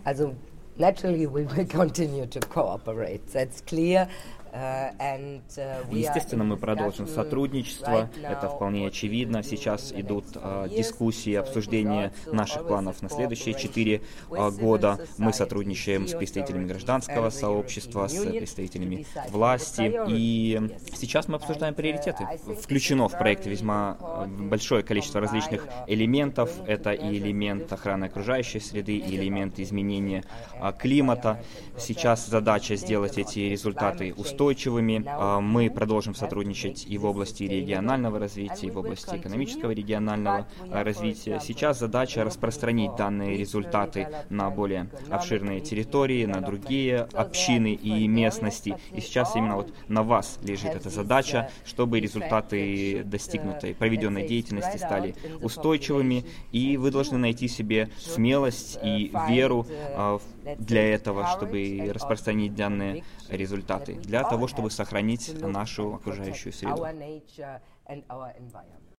Also naturally we will continue to cooperate. That's clear. Естественно, мы продолжим сотрудничество, это вполне очевидно. Сейчас идут дискуссии, обсуждения наших планов на следующие 4 года. Мы сотрудничаем с представителями гражданского сообщества, с представителями власти. И сейчас мы обсуждаем приоритеты. Включено в проект весьма большое количество различных элементов. Это и элемент охраны окружающей среды, и элемент изменения климата. Сейчас задача сделать эти результаты устойчивыми. Мы продолжим сотрудничать и в области регионального развития, и в области экономического регионального развития. Сейчас задача распространить данные результаты на более обширные территории, на другие общины и местности. И сейчас именно вот на вас лежит эта задача, чтобы результаты достигнутой проведенной деятельности стали устойчивыми, и вы должны найти себе смелость и веру для этого, чтобы распространить данные результаты, для того, чтобы сохранить нашу окружающую среду.